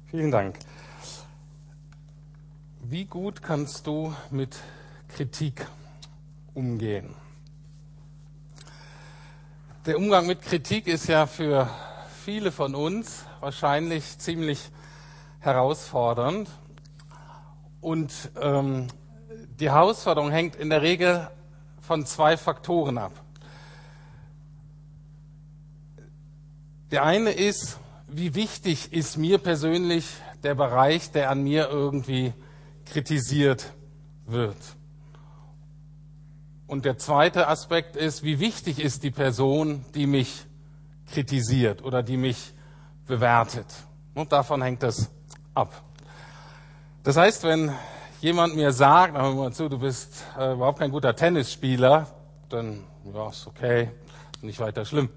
Vielen Dank. Wie gut kannst du mit Kritik umgehen? Der Umgang mit Kritik ist ja für viele von uns wahrscheinlich ziemlich herausfordernd. Und die Herausforderung hängt in der Regel von zwei Faktoren ab. Der eine ist, wie wichtig ist mir persönlich der Bereich, der an mir irgendwie kritisiert wird. Und der zweite Aspekt ist, wie wichtig ist die Person, die mich kritisiert oder die mich bewertet. Und davon hängt das ab. Das heißt, wenn jemand mir sagt, hör mal zu, du bist überhaupt kein guter Tennisspieler, dann ja, ist okay, nicht weiter schlimm.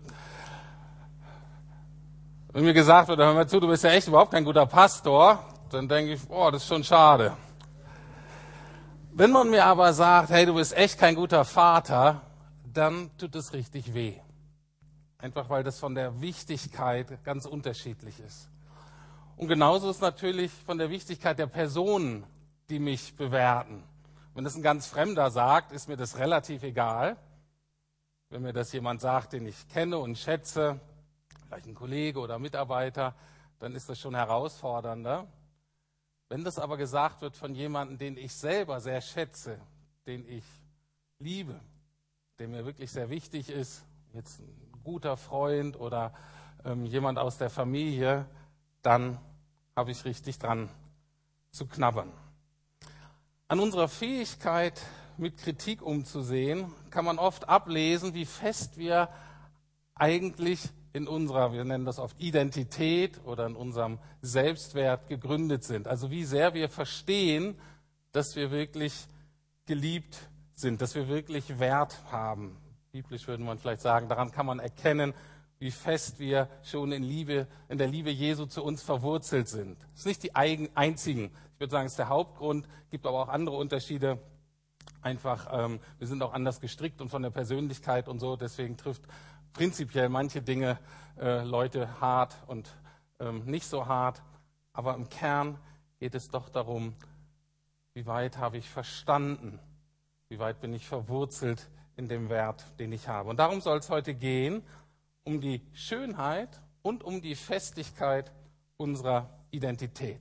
Wenn mir gesagt wird, hör mal zu, du bist ja echt überhaupt kein guter Pastor, dann denke ich, oh, das ist schon schade. Wenn man mir aber sagt, hey, du bist echt kein guter Vater, dann tut es richtig weh. Einfach weil das von der Wichtigkeit ganz unterschiedlich ist. Und genauso ist natürlich von der Wichtigkeit der Personen, die mich bewerten. Wenn das ein ganz Fremder sagt, ist mir das relativ egal. Wenn mir das jemand sagt, den ich kenne und schätze, vielleicht ein Kollege oder Mitarbeiter, dann ist das schon herausfordernder. Wenn das aber gesagt wird von jemandem, den ich selber sehr schätze, den ich liebe, der mir wirklich sehr wichtig ist, jetzt ein guter Freund oder jemand aus der Familie, dann habe ich richtig dran zu knabbern. An unserer Fähigkeit, mit Kritik umzusehen, kann man oft ablesen, wie fest wir eigentlich in unserer, wir nennen das oft Identität oder in unserem Selbstwert gegründet sind. Also wie sehr wir verstehen, dass wir wirklich geliebt sind, dass wir wirklich Wert haben. Biblisch würde man vielleicht sagen, daran kann man erkennen, wie fest wir schon in der Liebe Jesu zu uns verwurzelt sind. Das ist nicht die einzigen, ich würde sagen, es ist der Hauptgrund, gibt aber auch andere Unterschiede. Einfach, wir sind auch anders gestrickt und von der Persönlichkeit und so, deswegen trifft prinzipiell manche Dinge Leute hart und nicht so hart. Aber im Kern geht es doch darum, wie weit habe ich verstanden, wie weit bin ich verwurzelt in dem Wert, den ich habe. Und darum soll es heute gehen, um die Schönheit und um die Festigkeit unserer Identität.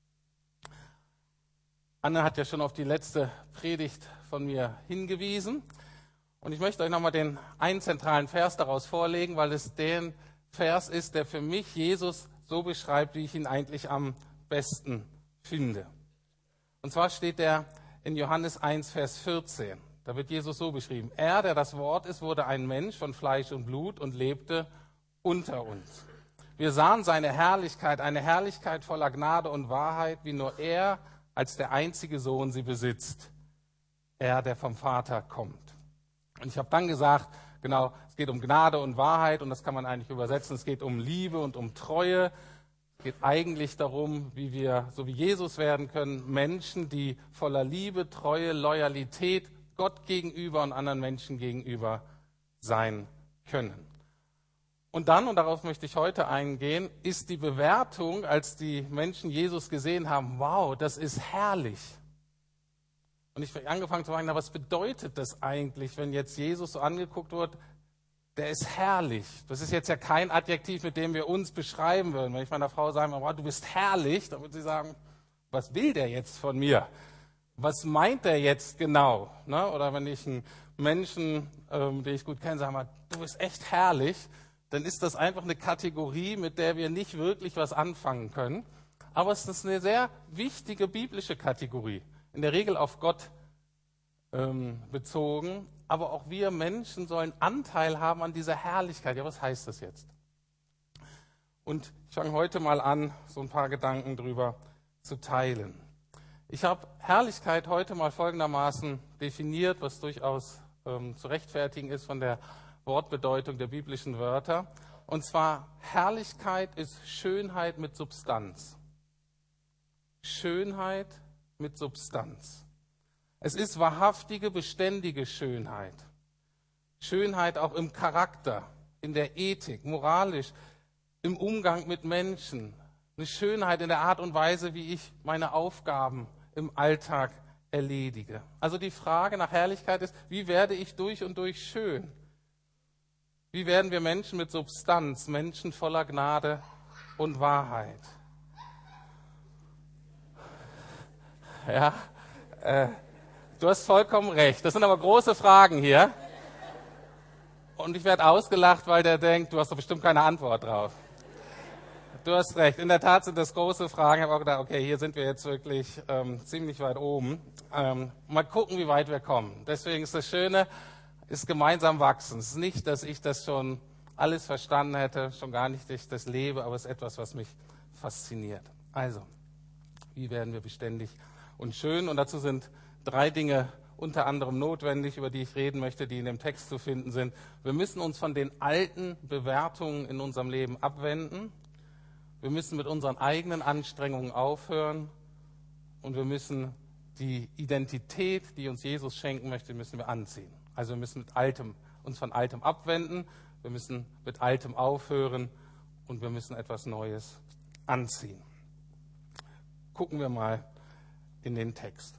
Anne hat ja schon auf die letzte Predigt von mir hingewiesen. Und ich möchte euch nochmal den einen zentralen Vers daraus vorlegen, weil es der Vers ist, der für mich Jesus so beschreibt, wie ich ihn eigentlich am besten finde. Und zwar steht der in Johannes 1, Vers 14. Da wird Jesus so beschrieben. Er, der das Wort ist, wurde ein Mensch von Fleisch und Blut und lebte unter uns. Wir sahen seine Herrlichkeit, eine Herrlichkeit voller Gnade und Wahrheit, wie nur er als der einzige Sohn sie besitzt. Er, der vom Vater kommt. Und ich habe dann gesagt, genau, es geht um Gnade und Wahrheit und das kann man eigentlich übersetzen. Es geht um Liebe und um Treue. Es geht eigentlich darum, wie wir, so wie Jesus werden können, Menschen, die voller Liebe, Treue, Loyalität Gott gegenüber und anderen Menschen gegenüber sein können. Und dann, und darauf möchte ich heute eingehen, ist die Bewertung, als die Menschen Jesus gesehen haben, wow, das ist herrlich. Und ich habe angefangen zu fragen, na, was bedeutet das eigentlich, wenn jetzt Jesus so angeguckt wird, der ist herrlich. Das ist jetzt ja kein Adjektiv, mit dem wir uns beschreiben würden. Wenn ich meiner Frau sage, wow, du bist herrlich, dann würde sie sagen, was will der jetzt von mir? Was meint der jetzt genau? Ne? Oder wenn ich einen Menschen, den ich gut kenne, sage mal, du bist echt herrlich, dann ist das einfach eine Kategorie, mit der wir nicht wirklich was anfangen können. Aber es ist eine sehr wichtige biblische Kategorie. In der Regel auf Gott bezogen, aber auch wir Menschen sollen Anteil haben an dieser Herrlichkeit. Ja, was heißt das jetzt? Und ich fange heute mal an, so ein paar Gedanken drüber zu teilen. Ich habe Herrlichkeit heute mal folgendermaßen definiert, was durchaus zu rechtfertigen ist von der Wortbedeutung der biblischen Wörter. Und zwar, Herrlichkeit ist Schönheit mit Substanz. Schönheit mit Substanz. Es ist wahrhaftige, beständige Schönheit. Schönheit auch im Charakter, in der Ethik, moralisch, im Umgang mit Menschen. eine Schönheit in der Art und Weise, wie ich meine Aufgaben im Alltag erledige. Also die Frage nach Herrlichkeit ist, wie werde ich durch und durch schön? Wie werden wir Menschen mit Substanz, Menschen voller Gnade und Wahrheit? Ja, du hast vollkommen recht. Das sind aber große Fragen hier. Und ich werde ausgelacht, weil der denkt, du hast doch bestimmt keine Antwort drauf. Du hast recht. In der Tat sind das große Fragen. Ich habe auch gedacht, okay, hier sind wir jetzt wirklich ziemlich weit oben. Mal gucken, wie weit wir kommen. Deswegen ist das Schöne, ist gemeinsam wachsen. Es ist nicht, dass ich das schon alles verstanden hätte, schon gar nicht, dass ich das lebe, aber es ist etwas, was mich fasziniert. Also, wie werden wir beständig und schön? Und dazu sind 3 Dinge unter anderem notwendig, über die ich reden möchte, die in dem Text zu finden sind. Wir müssen uns von den alten Bewertungen in unserem Leben abwenden. Wir müssen mit unseren eigenen Anstrengungen aufhören. Und wir müssen die Identität, die uns Jesus schenken möchte, müssen wir anziehen. Also wir müssen uns von Altem abwenden, wir müssen mit Altem aufhören und wir müssen etwas Neues anziehen. Gucken wir mal in den Text.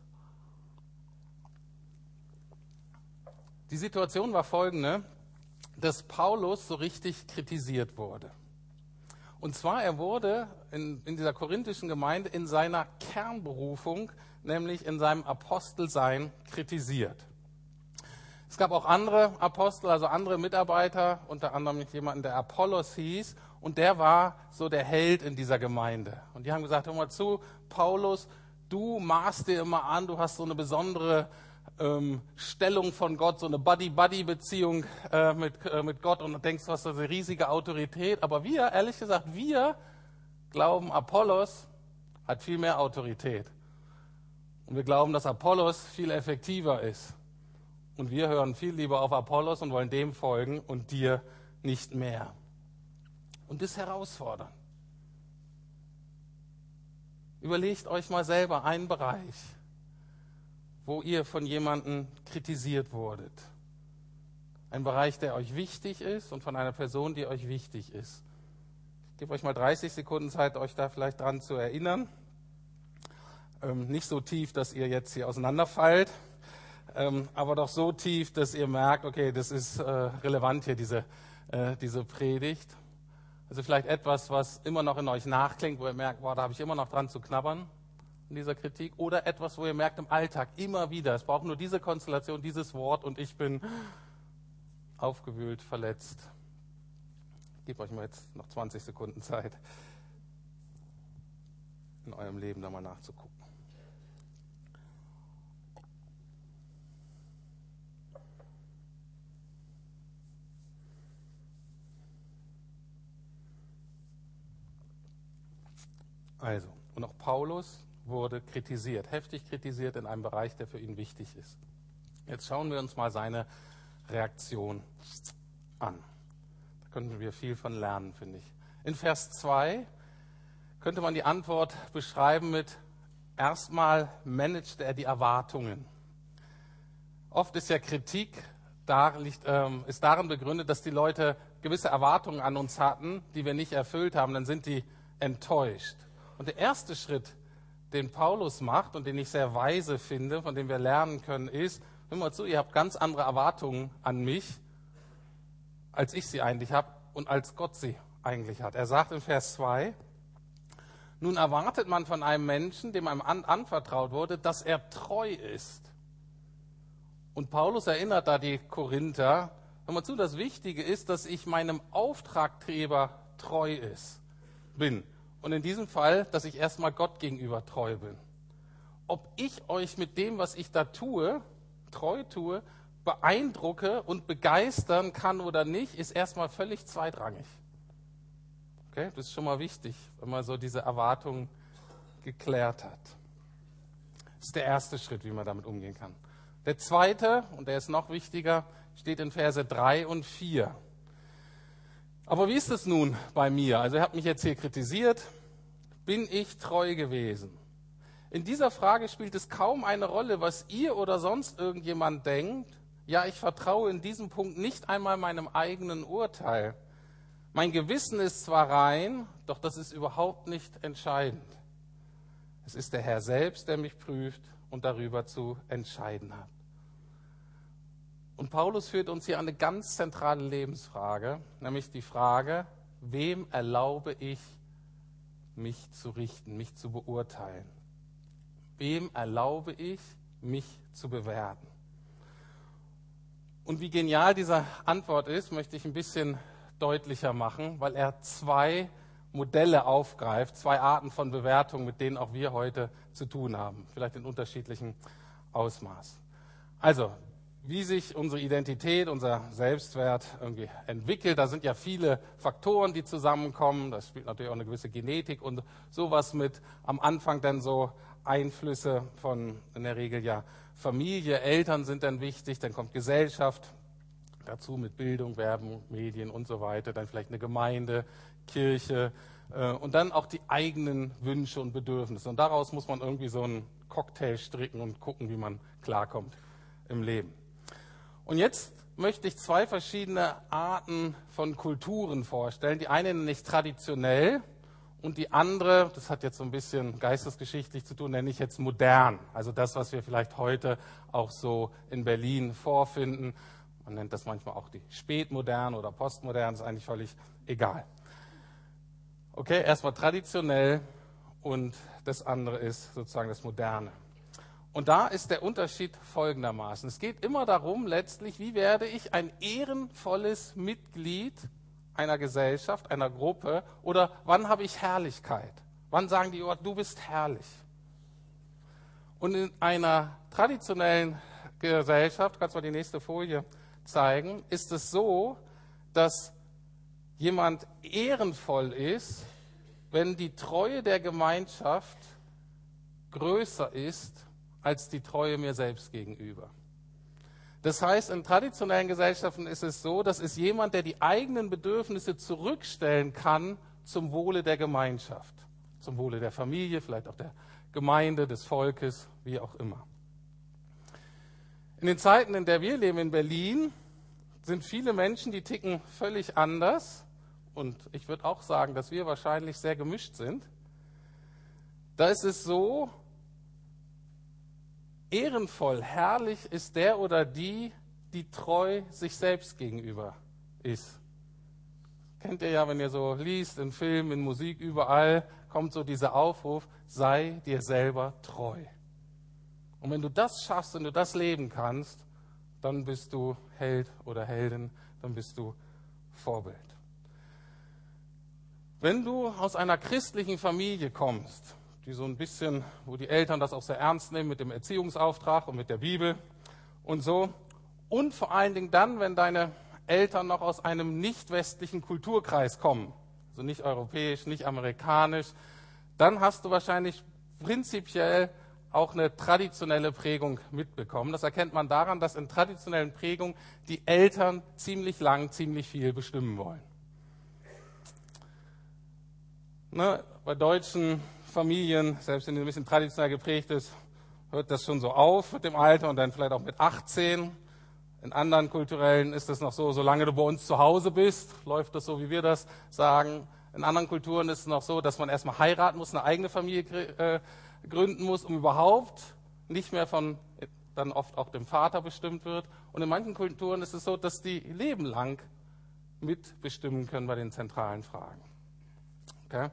Die Situation war folgende, dass Paulus so richtig kritisiert wurde. Und zwar, er wurde in dieser korinthischen Gemeinde in seiner Kernberufung, nämlich in seinem Apostelsein, kritisiert. Es gab auch andere Apostel, also andere Mitarbeiter, unter anderem jemanden, der Apollos hieß, und der war so der Held in dieser Gemeinde. Und die haben gesagt, hör mal zu, Paulus, du maßt dir immer an, du hast so eine besondere Stellung von Gott, so eine Buddy-Buddy-Beziehung mit Gott und denkst, du hast eine riesige Autorität. Aber wir, ehrlich gesagt, wir glauben, Apollos hat viel mehr Autorität. Und wir glauben, dass Apollos viel effektiver ist. Und wir hören viel lieber auf Apollos und wollen dem folgen und dir nicht mehr. Und das herausfordern. Überlegt euch mal selber einen Bereich, wo ihr von jemandem kritisiert wurdet. Ein Bereich, der euch wichtig ist und von einer Person, die euch wichtig ist. Ich gebe euch mal 30 Sekunden Zeit, euch da vielleicht dran zu erinnern. Nicht so tief, dass ihr jetzt hier auseinanderfallt, aber doch so tief, dass ihr merkt, okay, das ist relevant hier, diese Predigt. Also vielleicht etwas, was immer noch in euch nachklingt, wo ihr merkt, boah, da habe ich immer noch dran zu knabbern in dieser Kritik. Oder etwas, wo ihr merkt im Alltag immer wieder, es braucht nur diese Konstellation, dieses Wort und ich bin aufgewühlt, verletzt. Ich gebe euch mal jetzt noch 20 Sekunden Zeit, in eurem Leben da mal nachzugucken. Also, und auch Paulus wurde kritisiert, heftig kritisiert in einem Bereich, der für ihn wichtig ist. Jetzt schauen wir uns mal seine Reaktion an. Da könnten wir viel von lernen, finde ich. In Vers 2 könnte man die Antwort beschreiben mit: Erstmal managt er die Erwartungen. Oft ist ja Kritik ist darin begründet, dass die Leute gewisse Erwartungen an uns hatten, die wir nicht erfüllt haben, dann sind die enttäuscht. Und der erste Schritt, den Paulus macht und den ich sehr weise finde, von dem wir lernen können, ist: Hör mal zu, ihr habt ganz andere Erwartungen an mich, als ich sie eigentlich habe und als Gott sie eigentlich hat. Er sagt in Vers 2, nun erwartet man von einem Menschen, dem einem anvertraut wurde, dass er treu ist. Und Paulus erinnert da die Korinther, hör mal zu, das Wichtige ist, dass ich meinem Auftraggeber treu bin. Und in diesem Fall, dass ich erstmal Gott gegenüber treu bin. Ob ich euch mit dem, was ich da tue, treu tue, beeindrucke und begeistern kann oder nicht, ist erstmal völlig zweitrangig. Okay, das ist schon mal wichtig, wenn man so diese Erwartungen geklärt hat. Das ist der erste Schritt, wie man damit umgehen kann. Der zweite, und der ist noch wichtiger, steht in Verse 3 und 4. Aber wie ist es nun bei mir? Also ihr habt mich jetzt hier kritisiert. Bin ich treu gewesen? In dieser Frage spielt es kaum eine Rolle, was ihr oder sonst irgendjemand denkt. Ja, ich vertraue in diesem Punkt nicht einmal meinem eigenen Urteil. Mein Gewissen ist zwar rein, doch das ist überhaupt nicht entscheidend. Es ist der Herr selbst, der mich prüft und darüber zu entscheiden hat. Und Paulus führt uns hier eine ganz zentrale Lebensfrage, nämlich die Frage, wem erlaube ich, mich zu richten, mich zu beurteilen? Wem erlaube ich, mich zu bewerten? Und wie genial diese Antwort ist, möchte ich ein bisschen deutlicher machen, weil er zwei Modelle aufgreift, zwei Arten von Bewertung, mit denen auch wir heute zu tun haben, vielleicht in unterschiedlichem Ausmaß. Also, wie sich unsere Identität, unser Selbstwert irgendwie entwickelt, da sind ja viele Faktoren, die zusammenkommen, das spielt natürlich auch eine gewisse Genetik und sowas mit, am Anfang dann so Einflüsse von in der Regel ja Familie, Eltern sind dann wichtig, dann kommt Gesellschaft dazu mit Bildung, Werbung, Medien und so weiter, dann vielleicht eine Gemeinde, Kirche und dann auch die eigenen Wünsche und Bedürfnisse. Und daraus muss man irgendwie so einen Cocktail stricken und gucken, wie man klarkommt im Leben. Und jetzt möchte ich zwei verschiedene Arten von Kulturen vorstellen. Die eine nenne ich traditionell und die andere, das hat jetzt so ein bisschen geistesgeschichtlich zu tun, nenne ich jetzt modern. Also das, was wir vielleicht heute auch so in Berlin vorfinden. Man nennt das manchmal auch die spätmodern oder postmodern, ist eigentlich völlig egal. Okay, erstmal traditionell und das andere ist sozusagen das Moderne. Und da ist der Unterschied folgendermaßen. Es geht immer darum, letztlich, wie werde ich ein ehrenvolles Mitglied einer Gesellschaft, einer Gruppe, oder wann habe ich Herrlichkeit? Wann sagen die, oh, du bist herrlich? Und in einer traditionellen Gesellschaft, kannst du mal die nächste Folie zeigen, ist es so, dass jemand ehrenvoll ist, wenn die Treue der Gemeinschaft größer ist als die Treue mir selbst gegenüber. Das heißt, in traditionellen Gesellschaften ist es so, das ist jemand, der die eigenen Bedürfnisse zurückstellen kann zum Wohle der Gemeinschaft, zum Wohle der Familie, vielleicht auch der Gemeinde, des Volkes, wie auch immer. In den Zeiten, in der wir leben in Berlin, sind viele Menschen, die ticken völlig anders. Und ich würde auch sagen, dass wir wahrscheinlich sehr gemischt sind. Da ist es so, ehrenvoll, herrlich ist der oder die, die treu sich selbst gegenüber ist. Kennt ihr ja, wenn ihr so liest, in Filmen, in Musik, überall kommt so dieser Aufruf, sei dir selber treu. Und wenn du das schaffst, wenn du das leben kannst, dann bist du Held oder Heldin, dann bist du Vorbild. Wenn du aus einer christlichen Familie kommst, die so ein bisschen, wo die Eltern das auch sehr ernst nehmen mit dem Erziehungsauftrag und mit der Bibel und so. Und vor allen Dingen dann, wenn deine Eltern noch aus einem nicht westlichen Kulturkreis kommen, also nicht europäisch, nicht amerikanisch, dann hast du wahrscheinlich prinzipiell auch eine traditionelle Prägung mitbekommen. Das erkennt man daran, dass in traditionellen Prägungen die Eltern ziemlich lang, ziemlich viel bestimmen wollen. Ne, bei deutschen Familien, selbst wenn die ein bisschen traditionell geprägt ist, hört das schon so auf mit dem Alter und dann vielleicht auch mit 18. In anderen kulturellen ist es noch so, solange du bei uns zu Hause bist, läuft das so, wie wir das sagen. In anderen Kulturen ist es noch so, dass man erstmal heiraten muss, eine eigene Familie gründen muss, um überhaupt nicht mehr von dann oft auch dem Vater bestimmt wird. Und in manchen Kulturen ist es so, dass die Leben lang mitbestimmen können bei den zentralen Fragen. Okay?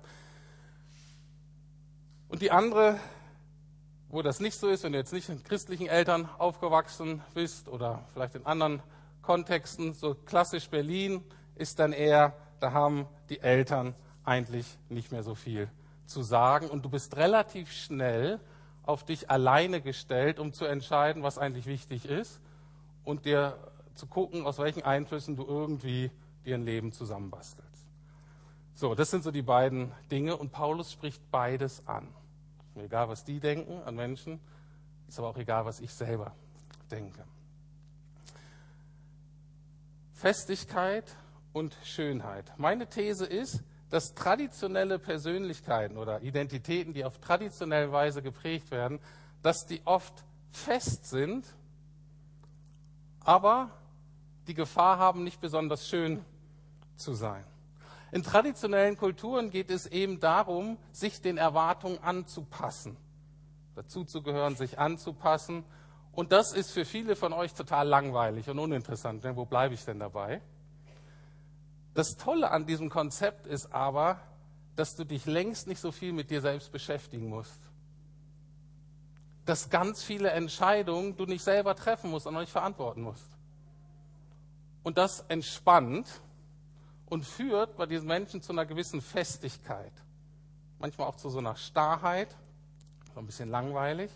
Und die andere, wo das nicht so ist, wenn du jetzt nicht in christlichen Eltern aufgewachsen bist oder vielleicht in anderen Kontexten, so klassisch Berlin, ist dann eher, da haben die Eltern eigentlich nicht mehr so viel zu sagen und du bist relativ schnell auf dich alleine gestellt, um zu entscheiden, was eigentlich wichtig ist und dir zu gucken, aus welchen Einflüssen du irgendwie dir ein Leben zusammenbastelst. So, das sind so die beiden Dinge und Paulus spricht beides an. Mir egal, was die denken an Menschen, ist aber auch egal, was ich selber denke. Festigkeit und Schönheit. Meine These ist, dass traditionelle Persönlichkeiten oder Identitäten, die auf traditionelle Weise geprägt werden, dass die oft fest sind, aber die Gefahr haben, nicht besonders schön zu sein. In traditionellen Kulturen geht es eben darum, sich den Erwartungen anzupassen, dazuzugehören, sich anzupassen. Und das ist für viele von euch total langweilig und uninteressant. Wo bleibe ich denn dabei? Das Tolle an diesem Konzept ist aber, dass du dich längst nicht so viel mit dir selbst beschäftigen musst. Dass ganz viele Entscheidungen du nicht selber treffen musst und auch nicht verantworten musst. Und das entspannt und führt bei diesen Menschen zu einer gewissen Festigkeit. Manchmal auch zu so einer Starrheit, so ein bisschen langweilig.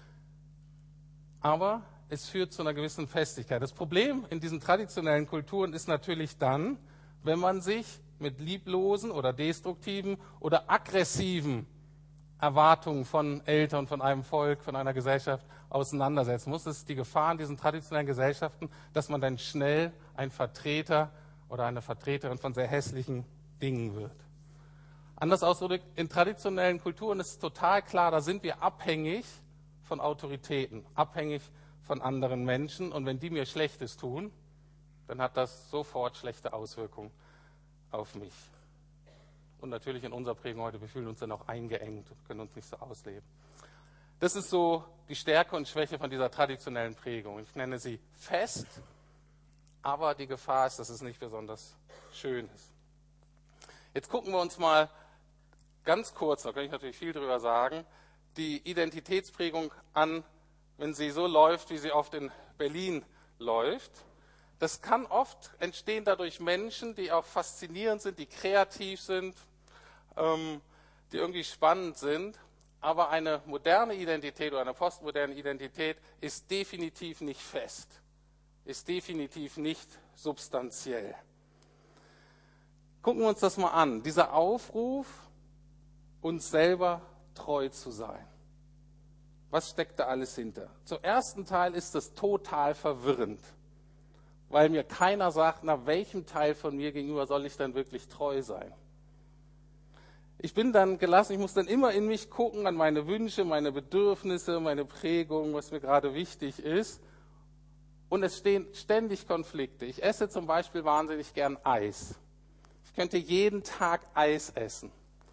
Aber es führt zu einer gewissen Festigkeit. Das Problem in diesen traditionellen Kulturen ist natürlich dann, wenn man sich mit lieblosen oder destruktiven oder aggressiven Erwartungen von Eltern, von einem Volk, von einer Gesellschaft auseinandersetzen muss. Das ist die Gefahr in diesen traditionellen Gesellschaften, dass man dann schnell ein Vertreter oder eine Vertreterin von sehr hässlichen Dingen wird. Anders ausgedrückt, in traditionellen Kulturen ist total klar, da sind wir abhängig von Autoritäten, abhängig von anderen Menschen. Und wenn die mir Schlechtes tun, dann hat das sofort schlechte Auswirkungen auf mich. Und natürlich in unserer Prägung heute, wir fühlen uns dann auch eingeengt und können uns nicht so ausleben. Das ist so die Stärke und Schwäche von dieser traditionellen Prägung. Ich nenne sie fest, aber die Gefahr ist, dass es nicht besonders schön ist. Jetzt gucken wir uns mal ganz kurz, da kann ich natürlich viel drüber sagen, die Identitätsprägung an, wenn sie so läuft, wie sie oft in Berlin läuft. Das kann oft entstehen dadurch Menschen, die auch faszinierend sind, die kreativ sind, die irgendwie spannend sind. Aber eine moderne Identität oder eine postmoderne Identität ist definitiv nicht fest, ist definitiv nicht substanziell. Gucken wir uns das mal an. Dieser Aufruf, uns selber treu zu sein. Was steckt da alles hinter? Zum ersten Teil ist das total verwirrend, weil mir keiner sagt, na, welchem Teil von mir gegenüber soll ich dann wirklich treu sein? Ich bin dann gelassen, ich muss dann immer in mich gucken, an meine Wünsche, meine Bedürfnisse, meine Prägung, was mir gerade wichtig ist. Und es stehen ständig Konflikte. Ich esse zum Beispiel wahnsinnig gern Eis. Ich könnte jeden Tag Eis essen.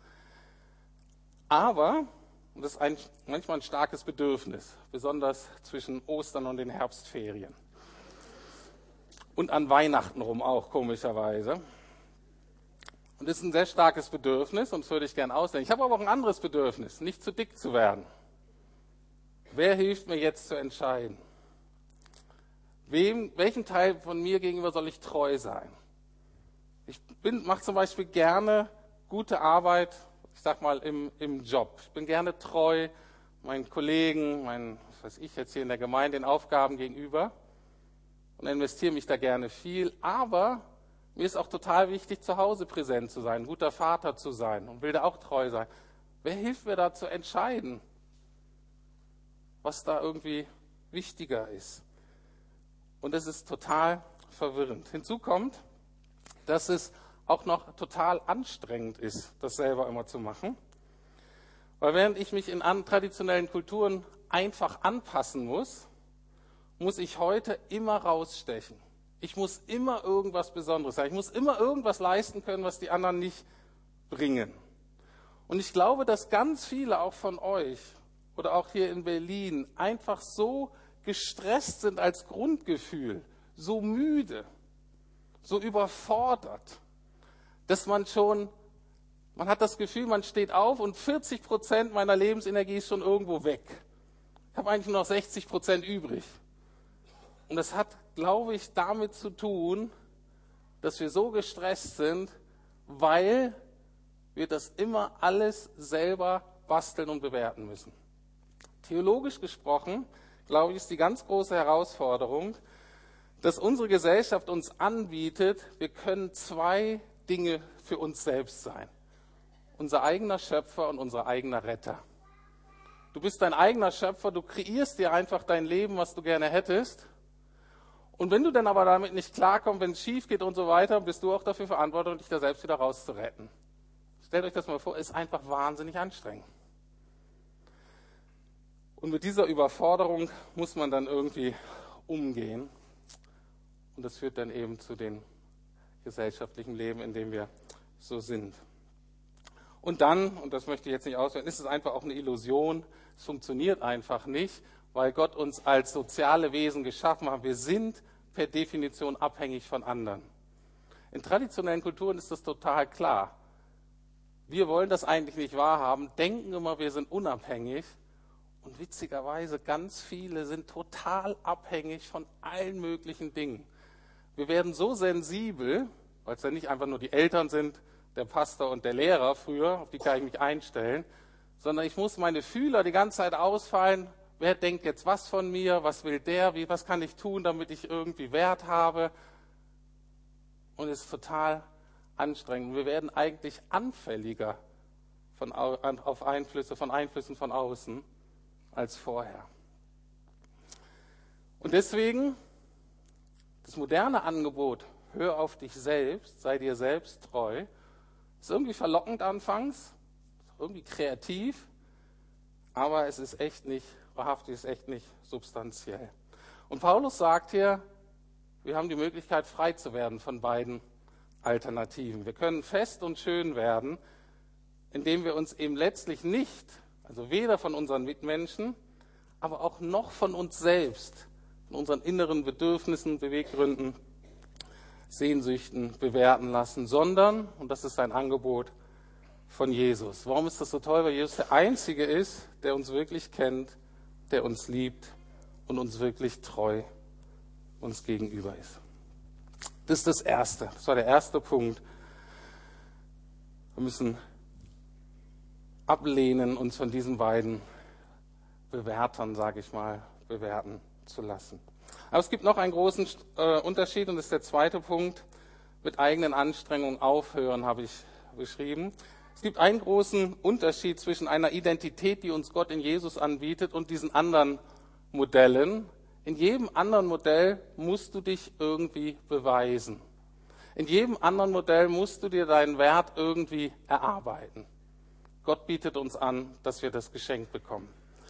Aber, und das ist manchmal ein starkes Bedürfnis, besonders zwischen Ostern und den Herbstferien. Und an Weihnachten rum auch, komischerweise. Und das ist ein sehr starkes Bedürfnis und das würde ich gern ausleben. Ich habe aber auch ein anderes Bedürfnis, nicht zu dick zu werden. Wer hilft mir jetzt zu entscheiden? Welchem Teil von mir gegenüber soll ich treu sein? Ich mache zum Beispiel gerne gute Arbeit, ich sag mal im Job. Ich bin gerne treu meinen Kollegen, was weiß ich jetzt hier in der Gemeinde, den Aufgaben gegenüber und investiere mich da gerne viel. Aber mir ist auch total wichtig, zu Hause präsent zu sein, ein guter Vater zu sein und will da auch treu sein. Wer hilft mir da zu entscheiden, was da irgendwie wichtiger ist? Und es ist total verwirrend. Hinzu kommt, dass es auch noch total anstrengend ist, das selber immer zu machen. Weil während ich mich in traditionellen Kulturen einfach anpassen muss ich heute immer rausstechen. Ich muss immer irgendwas Besonderes sein. Ich muss immer irgendwas leisten können, was die anderen nicht bringen. Und ich glaube, dass ganz viele auch von euch oder auch hier in Berlin einfach so gestresst sind als Grundgefühl, so müde, so überfordert, dass man hat das Gefühl, man steht auf und 40% meiner Lebensenergie ist schon irgendwo weg. Ich habe eigentlich nur noch 60% übrig. Und das hat, glaube ich, damit zu tun, dass wir so gestresst sind, weil wir das immer alles selber basteln und bewerten müssen. Theologisch gesprochen, glaube ich, ist die ganz große Herausforderung, dass unsere Gesellschaft uns anbietet, wir können zwei Dinge für uns selbst sein. Unser eigener Schöpfer und unser eigener Retter. Du bist dein eigener Schöpfer, du kreierst dir einfach dein Leben, was du gerne hättest. Und wenn du dann aber damit nicht klarkommst, wenn es schief geht und so weiter, bist du auch dafür verantwortlich, dich da selbst wieder rauszuretten. Stellt euch das mal vor, ist einfach wahnsinnig anstrengend. Und mit dieser Überforderung muss man dann irgendwie umgehen. Und das führt dann eben zu dem gesellschaftlichen Leben, in dem wir so sind. Und dann, und das möchte ich jetzt nicht ausführen, ist es einfach auch eine Illusion. Es funktioniert einfach nicht, weil Gott uns als soziale Wesen geschaffen hat. Wir sind per Definition abhängig von anderen. In traditionellen Kulturen ist das total klar. Wir wollen das eigentlich nicht wahrhaben, denken immer, wir sind unabhängig. Und witzigerweise, ganz viele sind total abhängig von allen möglichen Dingen. Wir werden so sensibel, weil es ja nicht einfach nur die Eltern sind, der Pastor und der Lehrer früher, auf die kann ich mich einstellen, sondern ich muss meine Fühler die ganze Zeit ausfallen. Wer denkt jetzt was von mir? Was will der? Was kann ich tun, damit ich irgendwie Wert habe? Und es ist total anstrengend. Wir werden eigentlich anfälliger von Einflüssen von außen als vorher. Und deswegen das moderne Angebot, hör auf dich selbst, sei dir selbst treu, ist irgendwie verlockend anfangs, irgendwie kreativ, aber es ist echt nicht wahrhaftig, ist echt nicht substanziell. Und Paulus sagt hier, wir haben die Möglichkeit, frei zu werden von beiden Alternativen. Wir können fest und schön werden, indem wir uns eben letztlich nicht, also weder von unseren Mitmenschen, aber auch noch von uns selbst, von unseren inneren Bedürfnissen, Beweggründen, Sehnsüchten bewerten lassen, sondern, und das ist ein Angebot von Jesus. Warum ist das so toll? Weil Jesus der Einzige ist, der uns wirklich kennt, der uns liebt und uns wirklich treu uns gegenüber ist. Das ist das Erste. Das war der erste Punkt. Wir müssen ablehnen, uns von diesen beiden Bewertern, sage ich mal, bewerten zu lassen. Aber es gibt noch einen großen Unterschied, und das ist der zweite Punkt. Mit eigenen Anstrengungen aufhören, habe ich beschrieben. Es gibt einen großen Unterschied zwischen einer Identität, die uns Gott in Jesus anbietet, und diesen anderen Modellen. In jedem anderen Modell musst du dich irgendwie beweisen. In jedem anderen Modell musst du dir deinen Wert irgendwie erarbeiten. Gott bietet uns an, dass wir das geschenkt bekommen.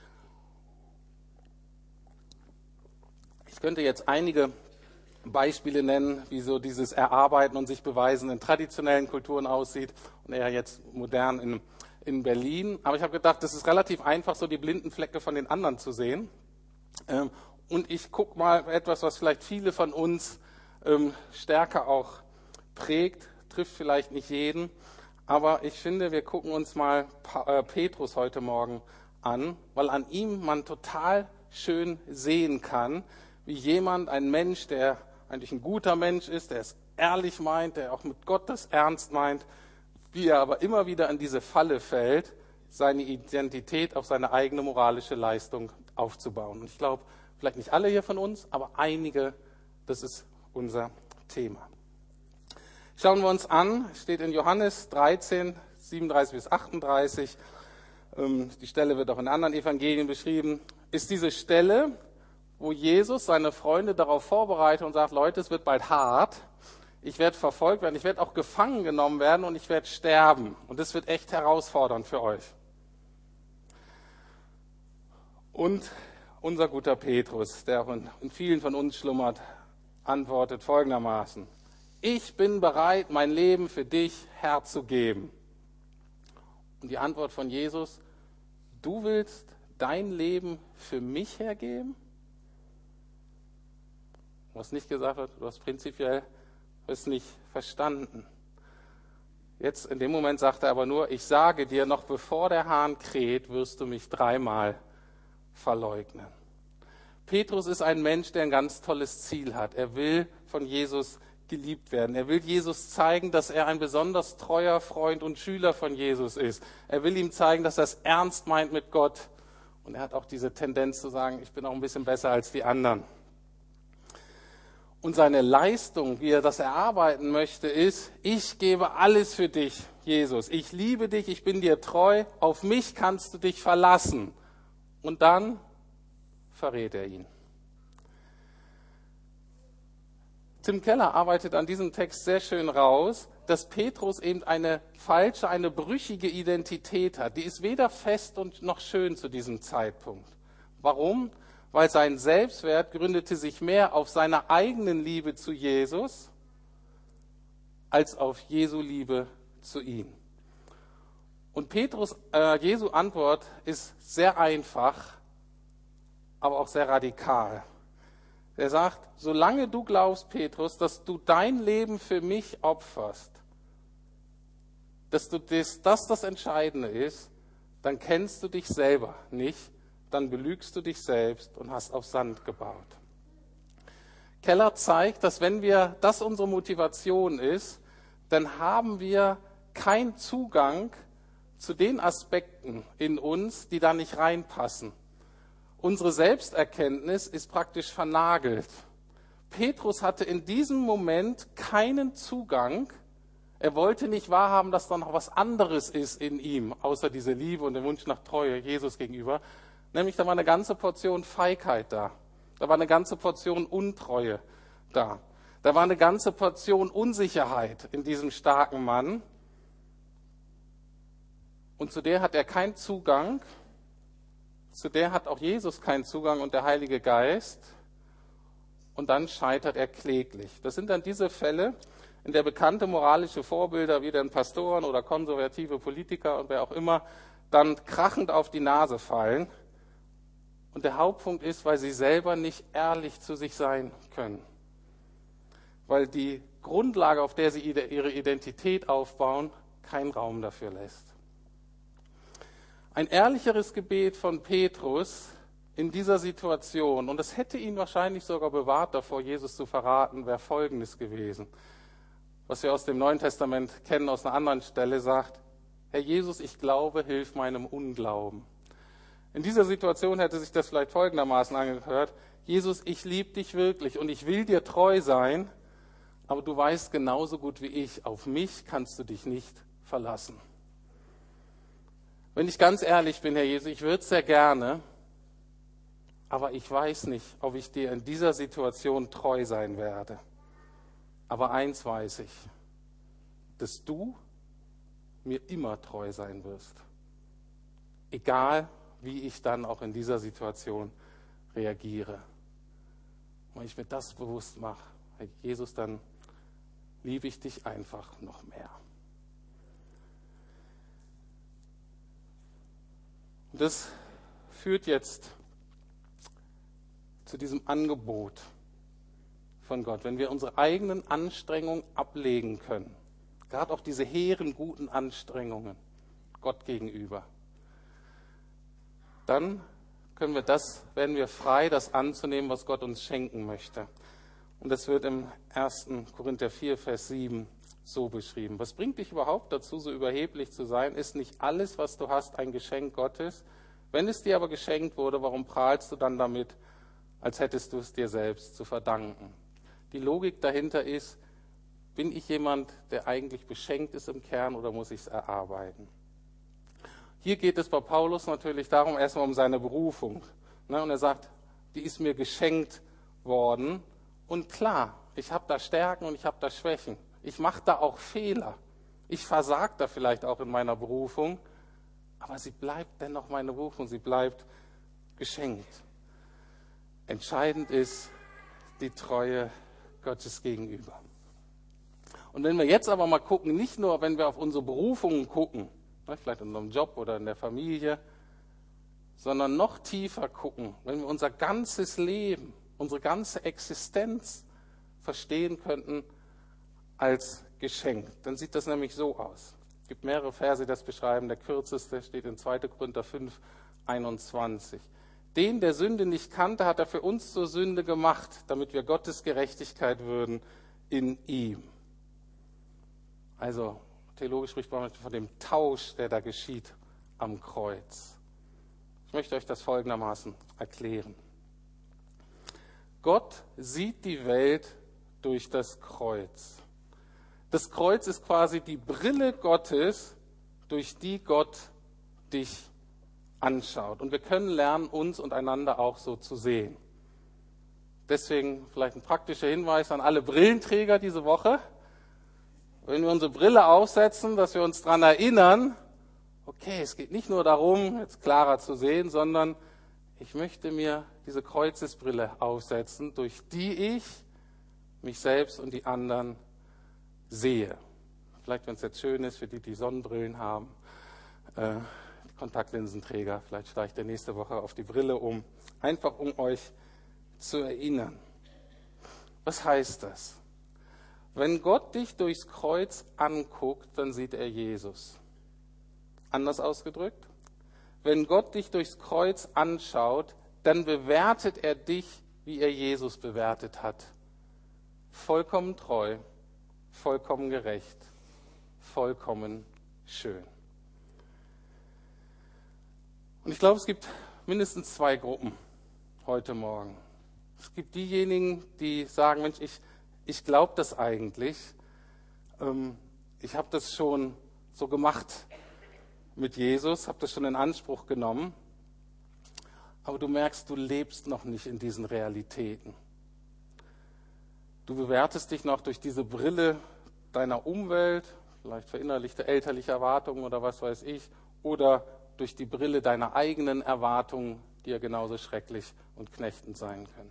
Ich könnte jetzt einige Beispiele nennen, wie so dieses Erarbeiten und sich beweisen in traditionellen Kulturen aussieht und eher jetzt modern in Berlin. Aber ich habe gedacht, das ist relativ einfach, so die blinden Flecke von den anderen zu sehen. Und ich gucke mal etwas, was vielleicht viele von uns stärker auch prägt, trifft vielleicht nicht jeden. Aber ich finde, wir gucken uns mal Petrus heute Morgen an, weil an ihm man total schön sehen kann, wie jemand, ein Mensch, der eigentlich ein guter Mensch ist, der es ehrlich meint, der auch mit Gott das ernst meint, wie er aber immer wieder in diese Falle fällt, seine Identität auf seine eigene moralische Leistung aufzubauen. Und ich glaube, vielleicht nicht alle hier von uns, aber einige, das ist unser Thema. Schauen wir uns an, steht in Johannes 13, 37 bis 38, die Stelle wird auch in anderen Evangelien beschrieben, ist diese Stelle, wo Jesus seine Freunde darauf vorbereitet und sagt, Leute, es wird bald hart, ich werde verfolgt werden, ich werde auch gefangen genommen werden und ich werde sterben. Und das wird echt herausfordernd für euch. Und unser guter Petrus, der auch in vielen von uns schlummert, antwortet folgendermaßen: Ich bin bereit, mein Leben für dich herzugeben. Und die Antwort von Jesus: Du willst dein Leben für mich hergeben? Was nicht gesagt wird, du hast prinzipiell es nicht verstanden. Jetzt in dem Moment sagt er aber nur: Ich sage dir, noch bevor der Hahn kräht, wirst du mich 3-mal verleugnen. Petrus ist ein Mensch, der ein ganz tolles Ziel hat. Er will von Jesus geliebt werden. Er will Jesus zeigen, dass er ein besonders treuer Freund und Schüler von Jesus ist. Er will ihm zeigen, dass er es ernst meint mit Gott. Und er hat auch diese Tendenz zu sagen, ich bin auch ein bisschen besser als die anderen. Und seine Leistung, wie er das erarbeiten möchte, ist: Ich gebe alles für dich, Jesus. Ich liebe dich, ich bin dir treu. Auf mich kannst du dich verlassen. Und dann verrät er ihn. Tim Keller arbeitet an diesem Text sehr schön raus, dass Petrus eben eine falsche, eine brüchige Identität hat. Die ist weder fest und noch schön zu diesem Zeitpunkt. Warum? Weil sein Selbstwert gründete sich mehr auf seiner eigenen Liebe zu Jesus als auf Jesu Liebe zu ihm. Und Jesu Antwort ist sehr einfach, aber auch sehr radikal. Er sagt, solange du glaubst, Petrus, dass du dein Leben für mich opferst, dass das Entscheidende ist, dann kennst du dich selber nicht, dann belügst du dich selbst und hast auf Sand gebaut. Keller zeigt, dass wenn das unsere Motivation ist, dann haben wir keinen Zugang zu den Aspekten in uns, die da nicht reinpassen. Unsere Selbsterkenntnis ist praktisch vernagelt. Petrus hatte in diesem Moment keinen Zugang. Er wollte nicht wahrhaben, dass da noch was anderes ist in ihm, außer diese Liebe und der Wunsch nach Treue Jesus gegenüber. Nämlich, da war eine ganze Portion Feigheit da. Da war eine ganze Portion Untreue da. Da war eine ganze Portion Unsicherheit in diesem starken Mann. Und zu der hat er keinen Zugang. Zu der hat auch Jesus keinen Zugang und der Heilige Geist. Und dann scheitert er kläglich. Das sind dann diese Fälle, in der bekannte moralische Vorbilder wie den Pastoren oder konservative Politiker und wer auch immer dann krachend auf die Nase fallen. Und der Hauptpunkt ist, weil sie selber nicht ehrlich zu sich sein können. Weil die Grundlage, auf der sie ihre Identität aufbauen, keinen Raum dafür lässt. Ein ehrlicheres Gebet von Petrus in dieser Situation, und es hätte ihn wahrscheinlich sogar bewahrt davor, Jesus zu verraten, wäre Folgendes gewesen. Was wir aus dem Neuen Testament kennen, aus einer anderen Stelle, sagt, Herr Jesus, ich glaube, hilf meinem Unglauben. In dieser Situation hätte sich das vielleicht folgendermaßen angehört, Jesus, ich liebe dich wirklich und ich will dir treu sein, aber du weißt genauso gut wie ich, auf mich kannst du dich nicht verlassen. Wenn ich ganz ehrlich bin, Herr Jesus, ich würde es sehr gerne, aber ich weiß nicht, ob ich dir in dieser Situation treu sein werde. Aber eins weiß ich, dass du mir immer treu sein wirst. Egal, wie ich dann auch in dieser Situation reagiere. Und wenn ich mir das bewusst mache, Herr Jesus, dann liebe ich dich einfach noch mehr. Und das führt jetzt zu diesem Angebot von Gott, wenn wir unsere eigenen Anstrengungen ablegen können, gerade auch diese hehren, guten Anstrengungen Gott gegenüber, dann werden wir frei, das anzunehmen, was Gott uns schenken möchte. Und das wird im 1. Korinther 4, Vers 7 so beschrieben. Was bringt dich überhaupt dazu, so überheblich zu sein? Ist nicht alles, was du hast, ein Geschenk Gottes? Wenn es dir aber geschenkt wurde, warum prahlst du dann damit, als hättest du es dir selbst zu verdanken? Die Logik dahinter ist, bin ich jemand, der eigentlich beschenkt ist im Kern oder muss ich es erarbeiten? Hier geht es bei Paulus natürlich darum, erstmal um seine Berufung. Und er sagt, die ist mir geschenkt worden. Und klar, ich habe da Stärken und ich habe da Schwächen. Ich mache da auch Fehler. Ich versage da vielleicht auch in meiner Berufung. Aber sie bleibt dennoch meine Berufung, sie bleibt geschenkt. Entscheidend ist die Treue Gottes gegenüber. Und wenn wir jetzt aber mal gucken, nicht nur, wenn wir auf unsere Berufungen gucken, vielleicht in unserem Job oder in der Familie, sondern noch tiefer gucken, wenn wir unser ganzes Leben, unsere ganze Existenz verstehen könnten als Geschenk, dann sieht das nämlich so aus. Es gibt mehrere Verse, die das beschreiben. Der kürzeste steht in 2. Korinther 5, 21. Den, der Sünde nicht kannte, hat er für uns zur Sünde gemacht, damit wir Gottes Gerechtigkeit würden in ihm. Also, theologisch spricht man von dem Tausch, der da geschieht am Kreuz. Ich möchte euch das folgendermaßen erklären. Gott sieht die Welt durch das Kreuz. Das Kreuz ist quasi die Brille Gottes, durch die Gott dich anschaut. Und wir können lernen, uns und einander auch so zu sehen. Deswegen vielleicht ein praktischer Hinweis an alle Brillenträger diese Woche. Wenn wir unsere Brille aufsetzen, dass wir uns daran erinnern, okay, es geht nicht nur darum, jetzt klarer zu sehen, sondern ich möchte mir diese Kreuzesbrille aufsetzen, durch die ich mich selbst und die anderen sehe. Vielleicht, wenn es jetzt schön ist, für die, die Sonnenbrillen haben, Kontaktlinsenträger, vielleicht steigt ihr nächste Woche auf die Brille um, einfach um euch zu erinnern. Was heißt das? Wenn Gott dich durchs Kreuz anguckt, dann sieht er Jesus. Anders ausgedrückt, wenn Gott dich durchs Kreuz anschaut, dann bewertet er dich, wie er Jesus bewertet hat. Vollkommen treu, vollkommen gerecht, vollkommen schön. Und ich glaube, es gibt mindestens 2 Gruppen heute Morgen. Es gibt diejenigen, die sagen, Mensch, ich glaube das eigentlich. Ich habe das schon so gemacht mit Jesus, habe das schon in Anspruch genommen. Aber du merkst, du lebst noch nicht in diesen Realitäten. Du bewertest dich noch durch diese Brille deiner Umwelt, vielleicht verinnerlichte elterliche Erwartungen oder was weiß ich, oder durch die Brille deiner eigenen Erwartungen, die ja genauso schrecklich und knechtend sein können.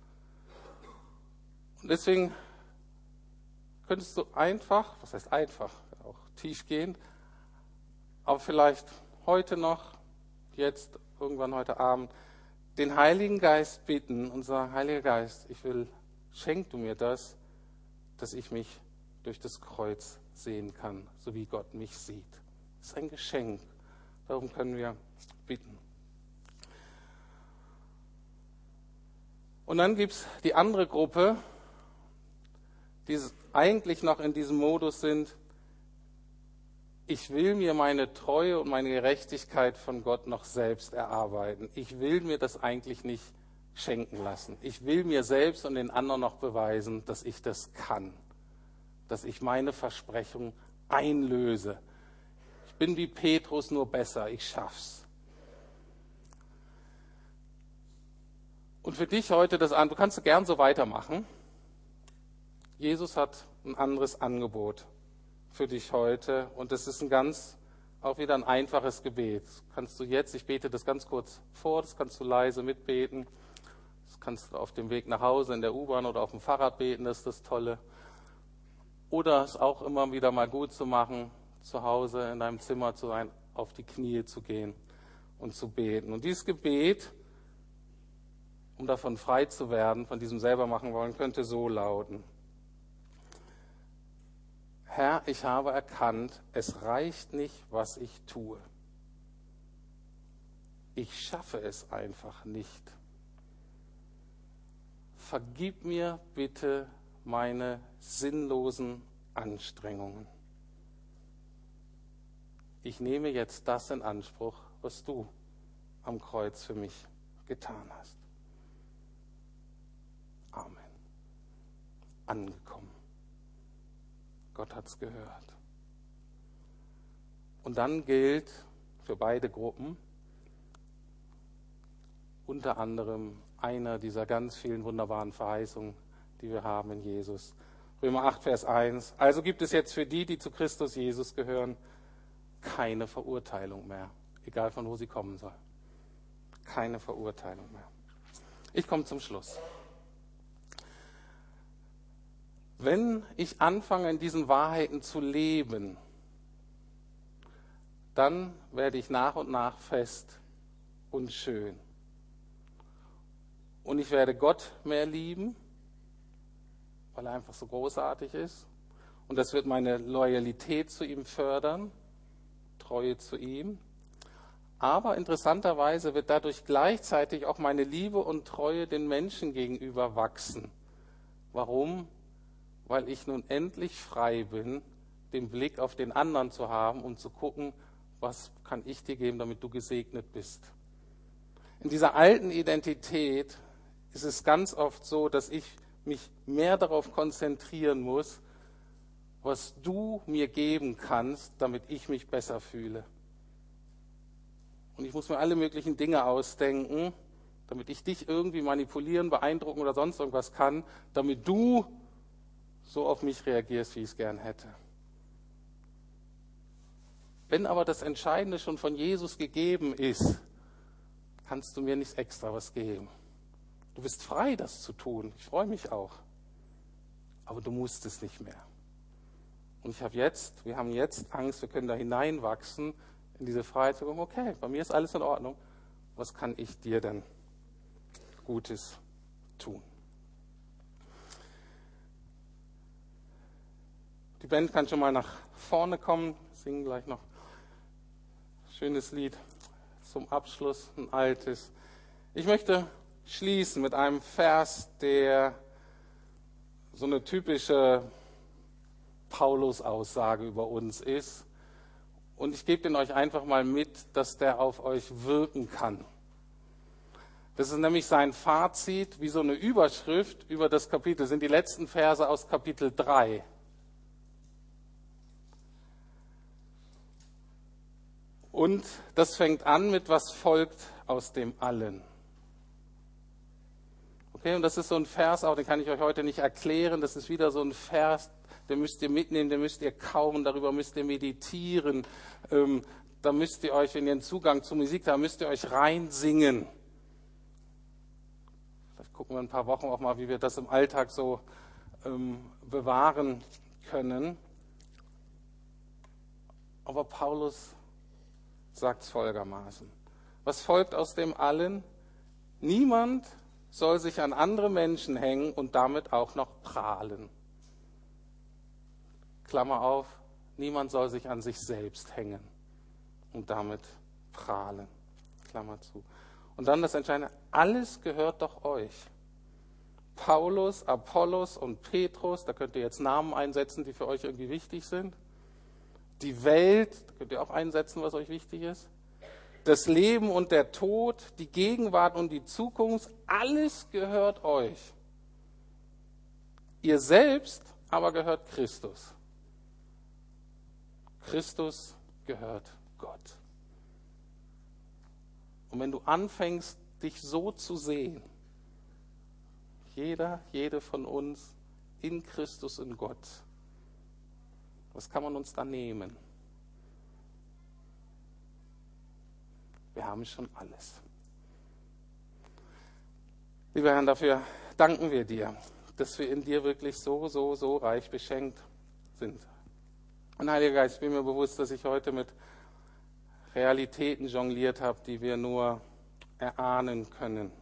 Und deswegen könntest du einfach, was heißt einfach, auch tiefgehend, aber vielleicht heute noch, jetzt, irgendwann heute Abend, den Heiligen Geist bitten und sagen, Heiliger Geist, schenk du mir das, dass ich mich durch das Kreuz sehen kann, so wie Gott mich sieht. Das ist ein Geschenk. Darum können wir bitten. Und dann gibt es die andere Gruppe, die eigentlich noch in diesem Modus sind, ich will mir meine Treue und meine Gerechtigkeit von Gott noch selbst erarbeiten. Ich will mir das eigentlich nicht schenken lassen. Ich will mir selbst und den anderen noch beweisen, dass ich das kann. Dass ich meine Versprechung einlöse. Ich bin wie Petrus, nur besser. Ich schaff's. Und für dich heute du kannst gern so weitermachen. Jesus hat ein anderes Angebot für dich heute. Und das ist auch wieder ein einfaches Gebet. Das kannst du jetzt, ich bete das ganz kurz vor, das kannst du leise mitbeten. Das kannst du auf dem Weg nach Hause in der U-Bahn oder auf dem Fahrrad beten, das ist das Tolle. Oder es auch immer wieder mal gut zu machen, zu Hause in deinem Zimmer zu sein, auf die Knie zu gehen und zu beten. Und dieses Gebet, um davon frei zu werden, von diesem selber machen wollen, könnte so lauten. Herr, ich habe erkannt, es reicht nicht, was ich tue. Ich schaffe es einfach nicht. Vergib mir bitte meine sinnlosen Anstrengungen. Ich nehme jetzt das in Anspruch, was du am Kreuz für mich getan hast. Amen. Angekommen. Gott hat's gehört. Und dann gilt für beide Gruppen unter anderem einer dieser ganz vielen wunderbaren Verheißungen, die wir haben in Jesus. Römer 8, Vers 1. Also gibt es jetzt für die, die zu Christus Jesus gehören, keine Verurteilung mehr, egal von wo sie kommen soll. Keine Verurteilung mehr. Ich komme zum Schluss. Wenn ich anfange, in diesen Wahrheiten zu leben, dann werde ich nach und nach fest und schön. Und ich werde Gott mehr lieben, weil er einfach so großartig ist. Und das wird meine Loyalität zu ihm fördern, Treue zu ihm. Aber interessanterweise wird dadurch gleichzeitig auch meine Liebe und Treue den Menschen gegenüber wachsen. Warum? Weil ich nun endlich frei bin, den Blick auf den anderen zu haben und zu gucken, was kann ich dir geben, damit du gesegnet bist. In dieser alten Identität ist es ganz oft so, dass ich mich mehr darauf konzentrieren muss, was du mir geben kannst, damit ich mich besser fühle. Und ich muss mir alle möglichen Dinge ausdenken, damit ich dich irgendwie manipulieren, beeindrucken oder sonst irgendwas kann, damit du so auf mich reagierst, wie ich es gern hätte. Wenn aber das Entscheidende schon von Jesus gegeben ist, kannst du mir nichts extra was geben. Du bist frei, das zu tun. Ich freue mich auch. Aber du musst es nicht mehr. Und wir haben jetzt Angst, wir können da hineinwachsen in diese Freiheit zu sagen, okay, bei mir ist alles in Ordnung. Was kann ich dir denn Gutes tun? Die Band kann schon mal nach vorne kommen, singen gleich noch ein schönes Lied zum Abschluss, ein altes. Ich möchte schließen mit einem Vers, der so eine typische Paulus-Aussage über uns ist. Und ich gebe den euch einfach mal mit, dass der auf euch wirken kann. Das ist nämlich sein Fazit, wie so eine Überschrift über das Kapitel, das sind die letzten Verse aus Kapitel 3. Und das fängt an mit, was folgt aus dem Allen. Okay, und das ist so ein Vers, auch den kann ich euch heute nicht erklären, das ist wieder so ein Vers, den müsst ihr mitnehmen, den müsst ihr kauen, darüber müsst ihr meditieren, da müsst ihr euch, wenn ihr einen Zugang zur Musik habt, müsst ihr euch reinsingen. Vielleicht gucken wir in ein paar Wochen auch mal, wie wir das im Alltag so bewahren können. Aber Paulus sagt es folgermaßen. Was folgt aus dem Allen? Niemand soll sich an andere Menschen hängen und damit auch noch prahlen. Klammer auf, niemand soll sich an sich selbst hängen und damit prahlen. Klammer zu. Und dann das Entscheidende, alles gehört doch euch. Paulus, Apollos und Petrus, da könnt ihr jetzt Namen einsetzen, die für euch irgendwie wichtig sind. Die Welt, da könnt ihr auch einsetzen, was euch wichtig ist. Das Leben und der Tod, die Gegenwart und die Zukunft, alles gehört euch. Ihr selbst aber gehört Christus. Christus gehört Gott. Und wenn du anfängst, dich so zu sehen, jede von uns in Christus, in Gott, was kann man uns da nehmen? Wir haben schon alles. Lieber Herr, dafür danken wir dir, dass wir in dir wirklich so reich beschenkt sind. Und Heiliger Geist, ich bin mir bewusst, dass ich heute mit Realitäten jongliert habe, die wir nur erahnen können.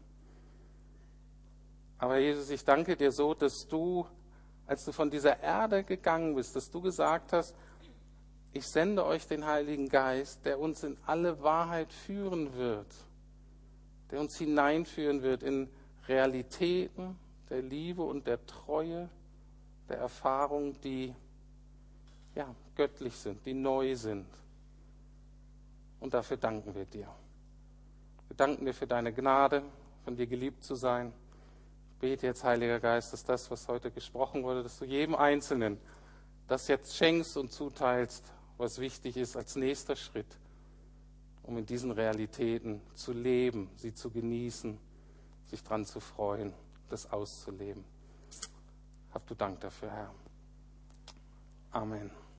Aber Jesus, ich danke dir so, dass du, als du von dieser Erde gegangen bist, dass du gesagt hast, ich sende euch den Heiligen Geist, der uns in alle Wahrheit führen wird, der uns hineinführen wird in Realitäten der Liebe und der Treue, der Erfahrung, die göttlich sind, die neu sind. Und dafür danken wir dir. Wir danken dir für deine Gnade, von dir geliebt zu sein. Ich bete jetzt, Heiliger Geist, dass das, was heute gesprochen wurde, dass du jedem Einzelnen das jetzt schenkst und zuteilst, was wichtig ist als nächster Schritt, um in diesen Realitäten zu leben, sie zu genießen, sich dran zu freuen, das auszuleben. Hab du Dank dafür, Herr. Amen.